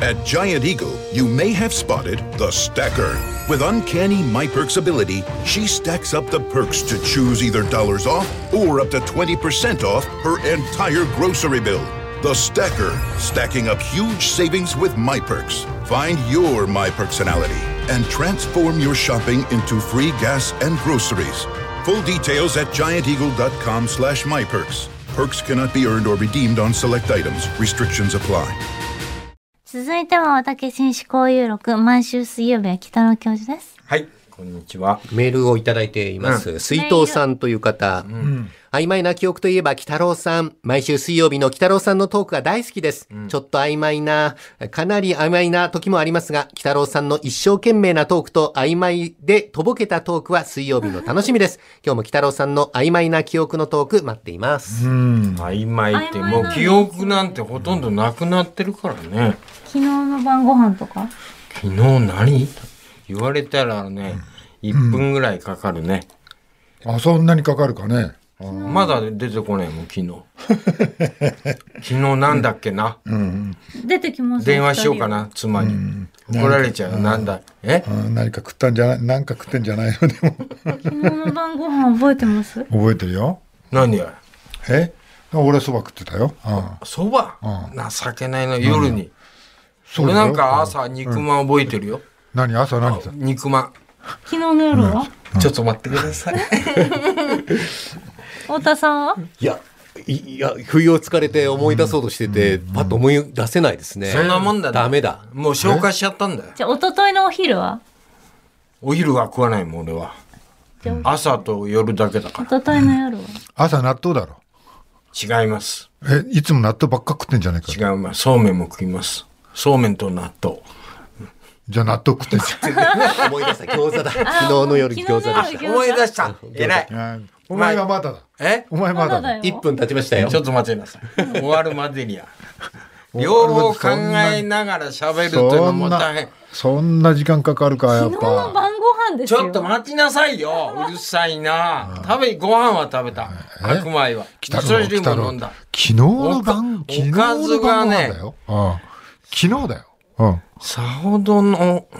At Giant Eagle, you may have spotted the stacker. With uncanny MyPerks ability, she stacks up the perks to choose either dollars off or up to 20% off her entire grocery bill. The stacker, stacking up huge savings with MyPerks. Find your MyPerksonality and transform your shopping into free gas and groceries. Full details at gianteagle.com/myperks. Perks cannot be earned or redeemed on select items. Restrictions apply. 続いては私紳士交友録、毎週水曜日は北野教授です。 はい、こんにちは。 メールをいただいています。水藤さんという方。曖昧な記憶といえば北郎さん。毎週水曜日の北郎さんのトークが大好きです。ちょっと曖昧な、かなり曖昧な時もありますが、北郎さんの一生懸命なトークと曖昧でとぼけたトークは水曜日の楽しみです。今日も北郎さんの曖昧な記憶のトーク待っています。 曖昧ってもう記憶なんてほとんどなくなってるからね。 昨日の晩ご飯とか昨日何言われたらね、1分ぐらいかかるね。 あ、そんなにかかるかね。 まだ出てこないもん、昨日。昨日なんだっけな。 出てきます電話しようかな、妻に。怒られちゃう。なんだ。 何か食ったんじゃない、何か食ってんじゃないのでも。 昨日の晩ご飯覚えてます？ 覚えてるよ。 何や。 俺そば食ってたよ。 そば？情けないの、夜に。俺なんか朝肉まん覚えてるよ。 何朝何さ？ 肉まん。 昨日の夜は？ ちょっと待ってください。 太田さんは？ いや、不意をつかれて思い出そうとしてて、パッと思い出せないですね。 そんなもんだね。 ダメだ。 もう消化しちゃったんだよ。 じゃあ一昨日のお昼は？ お昼は食わないもん俺は。朝と夜だけだから。 一昨日の夜は？ 朝納豆だろ。 違います。 いつも納豆ばっか食ってんじゃないか。 違うます。そうめんも食います。そうめんと納豆。 じゃあ納豆食ってんじゃん。思い出した、餃子だ。昨日の夜餃子でした。 思い出した。偉い。 お前はまだだ。お前まだだ。 1分経ちましたよ。 ちょっと待ってなさい。終わるまでには。両方考えながら喋るというのも大変。 そんな時間かかるか、やっぱ。 昨日の晩ご飯ですよ。 ちょっと待ちなさいよ。うるさいな。ご飯は食べた。白米は。味噌汁も飲んだ。 昨日の晩ご飯だよ。昨日だよ。 さほどの。ご飯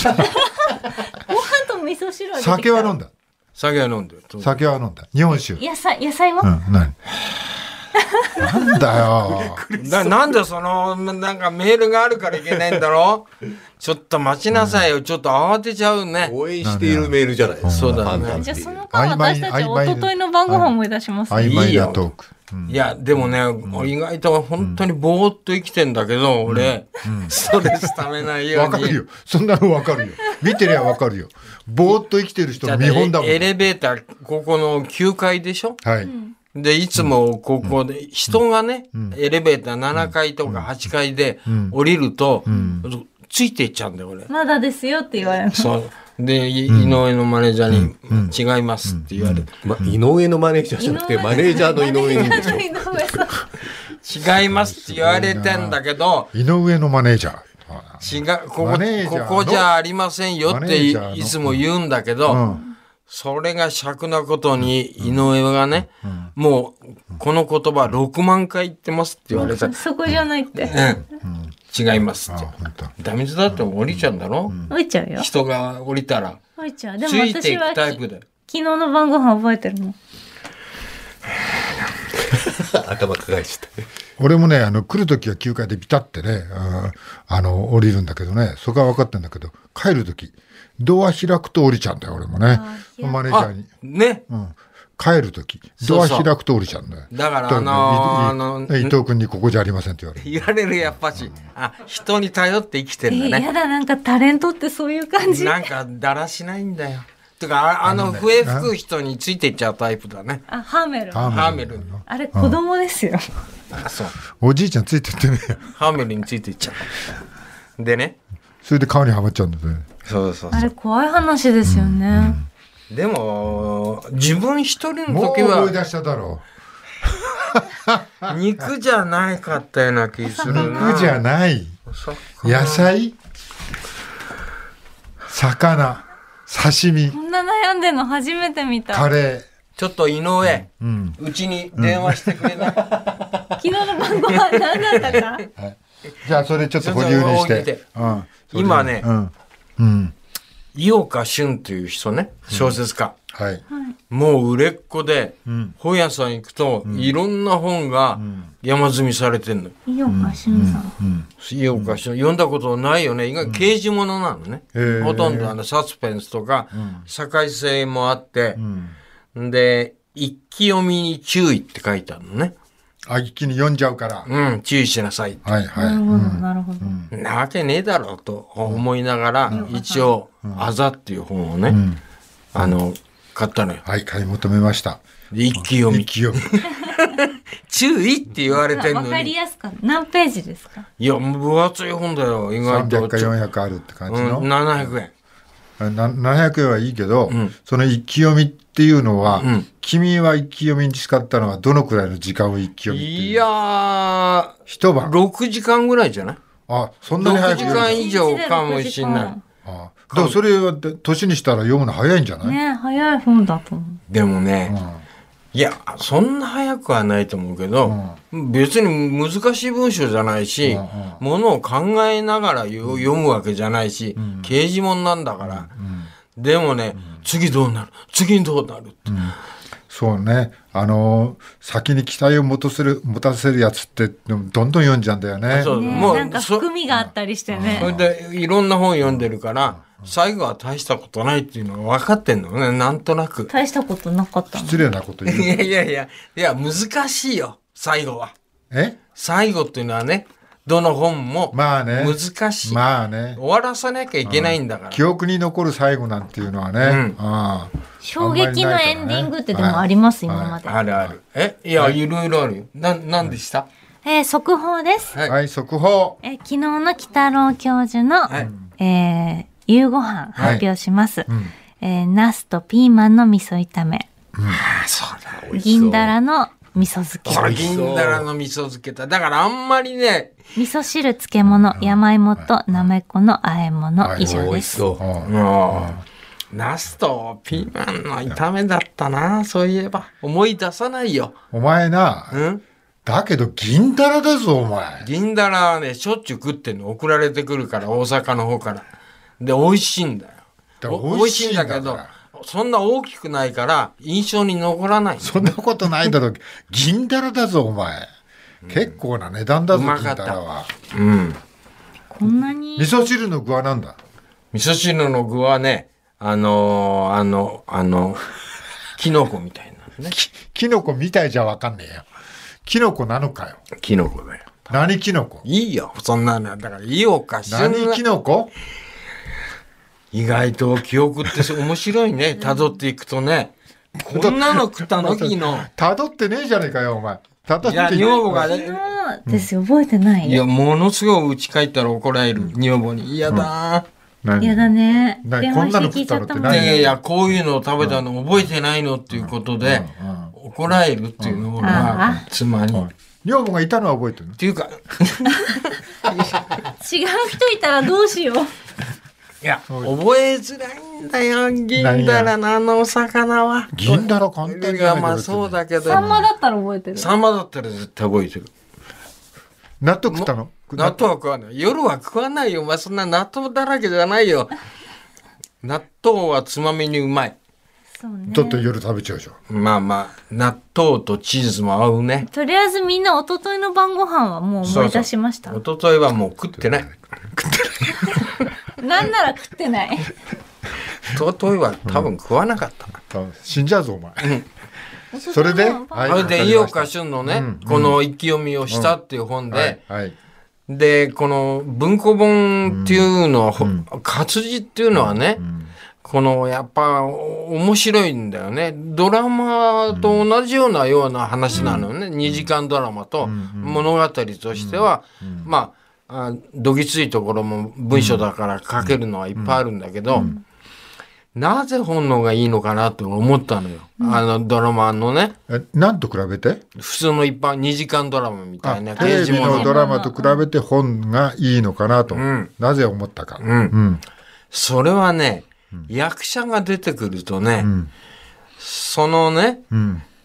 と味噌汁は。 酒は飲んだ。 酒は飲んでる。 酒は飲んだ。日本酒。 野菜は？ 何？なんだよ。 なんでなんかメールがあるからいけないんだろう。ちょっと待ちなさいよ。ちょっと慌てちゃうね。 応援しているメールじゃないですか。 そうだね。 じゃあその間私たち一昨日の晩ご飯思い出します。 曖昧なトーク。 いやでもね、意外と本当にぼーっと生きてんだけど、俺ストレスためないように。 わかるよ。そんなのわかるよ。見てりゃわかるよ。ぼーっと生きてる人の見本だもん。 エレベーターここの9階でしょ。 はい。 でいつもここで人がね、エレベーター7階とか8階で降りるとついていっちゃうんだよ俺。 まだですよって言われる。 そう。で、井上のマネージャーに違いますって言われて。 井上のマネージャーじゃなくて、マネージャーの井上にでしょ。違いますって言われてんだけど、 井上のマネージャー。ここじゃありませんよっていつも言うんだけど、それが尺なことに井上がね、もうこの言葉6万回言ってますって言われた。 そこじゃないって。 違いますって。ダメだって降りちゃうんだろ？ 降りちゃうよ。 人が降りたら。 降りちゃう。でもついていくタイプで。 昨日の晩ご飯覚えてるの？ 頭抱えちゃった。 俺もね、来るときは9階でビタってね、降りるんだけどね、そこは分かってんだけど、帰るとき、ドア開くと降りちゃうんだよ、俺もね。マネージャーに。 ね。 帰るとき、ドア開くと降りちゃうんだよ。 だから伊藤君にここじゃありませんって言われる。 言われるやっぱし、人に頼って生きてるんだね。 やだ、なんかタレントってそういう感じ。 なんかだらしないんだよ。てか笛吹く人についていっちゃうタイプだね。 ハーメル。 ハーメル。 あれ子供ですよ。 そう。 おじいちゃんついてってね。 ハーメルについていっちゃう。でね。 それで川にはまっちゃうんだね。 そう。 あれ怖い話ですよね。 でも自分一人の時はもう思い出しただろう。肉じゃないかったような気するな。 肉じゃない。野菜、魚、刺身。 こんな悩んでるの初めて見た。 カレー。 ちょっと井上、うちに電話してくれない？ 昨日の晩ご飯何だったか？ じゃあそれちょっと保留にして。 今ね、井岡俊という人ね、小説家。 はい。 もう売れっ子で、本屋さん行くと、いろんな本が山積みされてんの。 井岡俊さん。 井岡俊、読んだことないよね。意外刑事物なのね。ほとんどサスペンスとか、社会性もあって、で、一気読みに注意って書いてあるのね。 一気に読んじゃうから。 注意しなさい。 はいはい。なるほど、なるほど。 なわけねえだろうと思いながら、一応、あざっていう本をね、買ったのよ。 はい、買い求めました。 一気読み。 一気読み。 注意って言われてんのに。 わかりやすかった。何ページですか？ いや、分厚い本だよ。意外と。 300か400あるって感じの。 700円。 700円はいいけど、その一気読みっていうのは、君は一気読みに使ったのはどのくらいの時間を一気読みっていう？ いやー、 一晩。 6時間ぐらいじゃない？ そんなに早く 6時間以上かもしれない。 でもそれは年にしたら読むの早いんじゃない？ ね、早い本だと思う。 でもね、いや、そんな早くはないと思うけど、別に難しい文章じゃないし、ものを考えながら読むわけじゃないし、刑事物なんだから。でもね、次どうなる？次どうなる？って。 そうね。先に期待を持たせるやつって、どんどん読んじゃうんだよね。 もうなんか含みがあったりしてね。 それで、いろんな本読んでるから、最後は大したことないっていうのが分かってんのね、なんとなく。 大したことなかったの？ 失礼なこと言う。 いや、難しいよ、最後は。最後っていうのはね、どの本も難しい。 まあね。 終わらさなきゃいけないんだから。 記憶に残る最後なんていうのはね。 衝撃のエンディングってでもあります、今まで。 あるある。いや、いろいろあるよ。なんでした？ 速報です。 はい、速報。 昨日の鬼太郎教授の、夕ご飯発表します。ナスとピーマンの味噌炒め。 そうだ。 銀だらの味噌漬け。 銀だらの味噌漬けだ。だからあんまりね。 味噌汁漬物、山芋となめこの和え物、以上です。 ナスとピーマンの炒めだったな、そういえば。思い出さないよ。 お前な。だけど銀だらだぞ、お前。 銀だらはね、しょっちゅう食ってんの。送られてくるから、大阪の方から。で、美味しいんだよ。美味しいんだけど、そんな大きくないから印象に残らない。 そんなことないだろ。銀だらだぞお前。結構な値段だぞ銀だらは。 こんなに。 味噌汁の具はなんだ？ 味噌汁の具はね、キノコみたいなね。 キノコみたいじゃわかんねえよ。キノコなのかよ。 キノコだよ。 何キノコ？ いいよ、そんなの。だからいいおかしい。 何キノコ？ 意外と記憶って面白いね。辿っていくとね。こんなの食ったの昨日。 辿ってねえじゃねえかよ、お前。辿っていや、女房がね。 ですよ、覚えてない。 いや、ものすごい家帰ったら怒られる。女房に。嫌だ嫌だね。 こんなの食ったのって何？ いや、こういうのを食べたの覚えてないのっていうことで、怒られるっていうのが、妻に。 女房がいたのは覚えてるの？ っていうか。 違う人いたらどうしよう。 いや、覚えづらいんだよ、銀だらのあのお魚は。 銀だら簡単に。 まあそうだけど。 サンマだったら覚えてる。 サンマだったら絶対覚えてる。 納豆食ったの？ 納豆は食わない。夜は食わないよ。お前そんな納豆だらけじゃないよ。納豆はつまみにうまい。 ちょっと夜食べちゃうでしょ。 まあまあ、納豆とチーズも合うね。 とりあえずみんな一昨日の晩ご飯はもう思い出しました。 一昨日はもう食ってない。 なんなら食ってない。 一昨日は多分食わなかったな。死んじゃうぞお前。それで、 それで井岡俊のね、この一気読みをしたっていう本で、でこの文庫本っていうのは、活字っていうのはね、このやっぱ面白いんだよね。ドラマと同じような話なのね。2時間ドラマと物語としては、まあどぎついところも文章だから書けるのはいっぱいあるんだけど、なぜ本能がいいのかなと思ったのよ。ドラマのね。 何と比べて？ 普通の一般2時間ドラマみたいなテレビのドラマと比べて本がいいのかなと、なぜ思ったか。 それはね、役者が出てくるとね、そのね、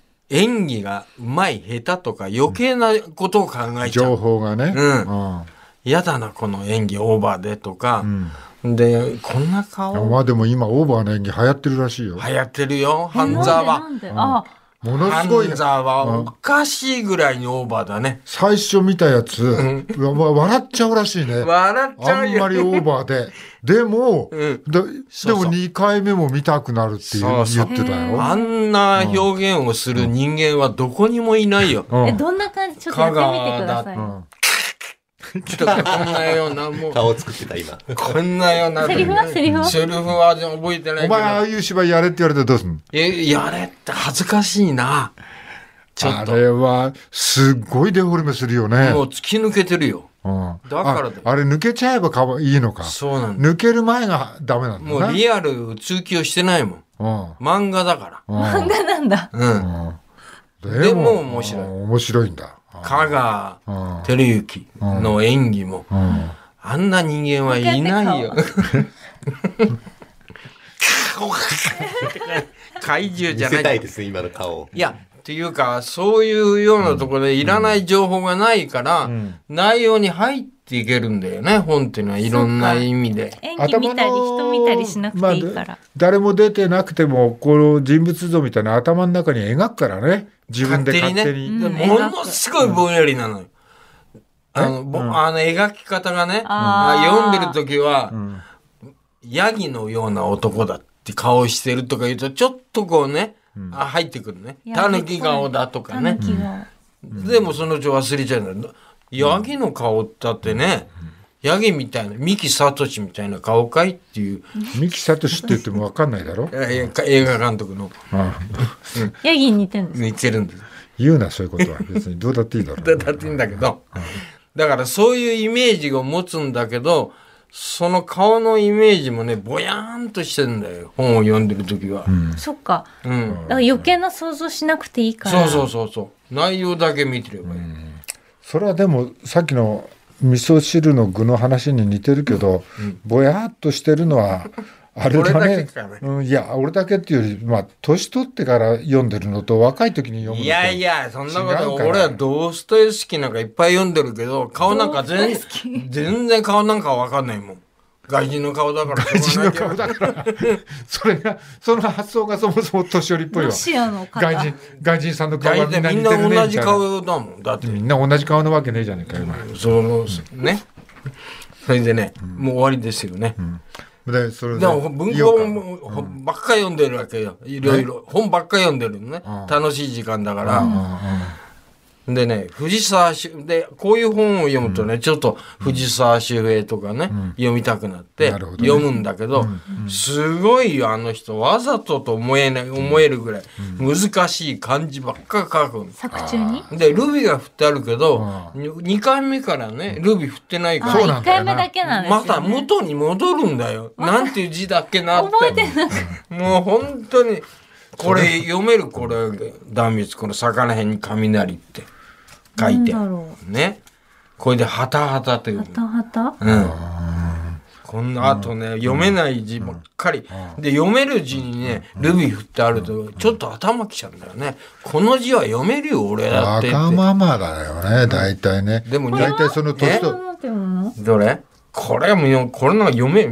演技がうまい下手とか余計なことを考えちゃう。 情報がね。 嫌だなこの演技オーバーでとか、でこんな顔。 まあでも今オーバーの演技流行ってるらしいよ。 流行ってるよ半沢は。 ものすごい半沢はおかしいぐらいにオーバーだね。 最初見たやつ、笑っちゃうらしいね。 笑っちゃうよ。 あんまりオーバーで。でも、でも2回目も見たくなるって言ってたよ。 あんな表現をする人間はどこにもいないよ。 どんな感じちょっとやってみてください。 こんなようなもう顔作ってた今。 こんなようなセリフは覚えてないけど。 お前ああいう芝居やれって言われてどうすんの？ やれって恥ずかしいな。ちょっとあれはすっごいデフォルメするよね。 もう突き抜けてるよ。だからあれ抜けちゃえばいいのか。 そうなんだ。 抜ける前がダメなんだな。 もうリアル通気をしてないもん。漫画だから。 漫画なんだ。 でも面白い。 面白いんだ。 香川照之の演技も、あんな人間はいないよ。怪獣じゃない。 見せたいです今の顔。 いやっていうかそういうようなところでいらない情報がないから、内容に入っていけるんだよね。本っていうのはいろんな意味で。 演技見たり人見たりしなくていいから。 誰も出てなくてもこの人物像みたいな頭の中に描くからね。自分で勝手に。 ものすごいぼんやりなのよ。描き方がね、読んでる時は、ヤギのような男だって顔してるとか言うと、ちょっとこうね、入ってくるね。タヌキ顔だとかね。でもそのうち忘れちゃうんだ。ヤギの顔だってね、ヤギみたいな、三木聡みたいな顔かいっていう。 三木聡って言っても分かんないだろ。 映画監督の。 ヤギに似てるんです。 似てるんです。 言うなそういうことは別にどうだっていいだろう。 どうだっていいんだけど、だからそういうイメージを持つんだけど、その顔のイメージもねぼやーんとしてるんだよ。本を読んでる時は。 そっか。だから余計な想像しなくていいから。 そう内容だけ見てればいい。 それはでもさっきの味噌汁の具の話に似てるけど、ぼやっとしてるのはあれだね。いや俺だけっていうより、まあ年取ってから読んでるのと若い時に読むのと。 いやそんなこと俺はドストエフスキーなんかいっぱい読んでるけど、顔なんか全然顔なんかわかんないもん。外人の顔だから。 外人の顔だから。その発想がそもそも年寄りっぽいわ。 ロシアの方。 外人さんの顔がみんな似てるねみたいな。 みんな同じ顔だもん。だってみんな同じ顔なわけねえじゃねえかよ。 ね。それでね、もう終わりですよね。 で文庫ばっか読んでるわけよ。いろいろ本ばっか読んでるのね。楽しい時間だから。でね、藤沢でこういう本を読むとね、ちょっと藤沢周平とかね、読みたくなって読むんだけど、すごいよあの人。わざとと思えるぐらい難しい漢字ばっか書くの。 作中にでルビが振ってあるけど、2回目からねルビ振ってないから、 1回目だけなんですよね。 また元に戻るんだよ。なんていう字だっけなって。 覚えてない。 もう本当にこれ読める。これ断密この魚辺に雷って書いてね、これでハタハタという。 ハタ。 こんなあとね、読めない字ばっかりで、読める字にねルビ振ってあるとちょっと頭きちゃうんだよね。この字は読めるよ俺だってって。 わがままだよね大体ね。 でも大体その年とどれこれもこれなんか読め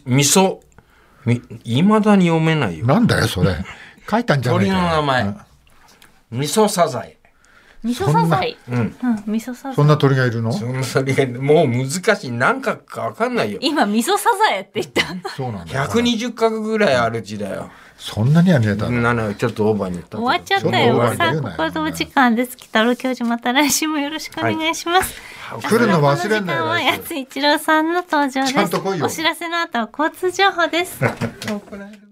いまだに読めないよ。 なんだよそれ。書いたんじゃないかよ。 鳥の名前味噌サザエ。 味噌サザエ。味噌サザエ。 そんな鳥がいるの？ そんな鳥がもう難しい。何画か分かんないよ。 今味噌サザエって言った。 そうなんだ。 120画ぐらいある字だよ。 そんなには見えたの？ちょっとオーバーに言った。 終わっちゃったよ。さあここでお時間です。北郎教授また来週もよろしくお願いします。 来るの忘れんなよ。 八津一郎さんの登場です。 ちゃんと来いよ。 お知らせの後は交通情報です。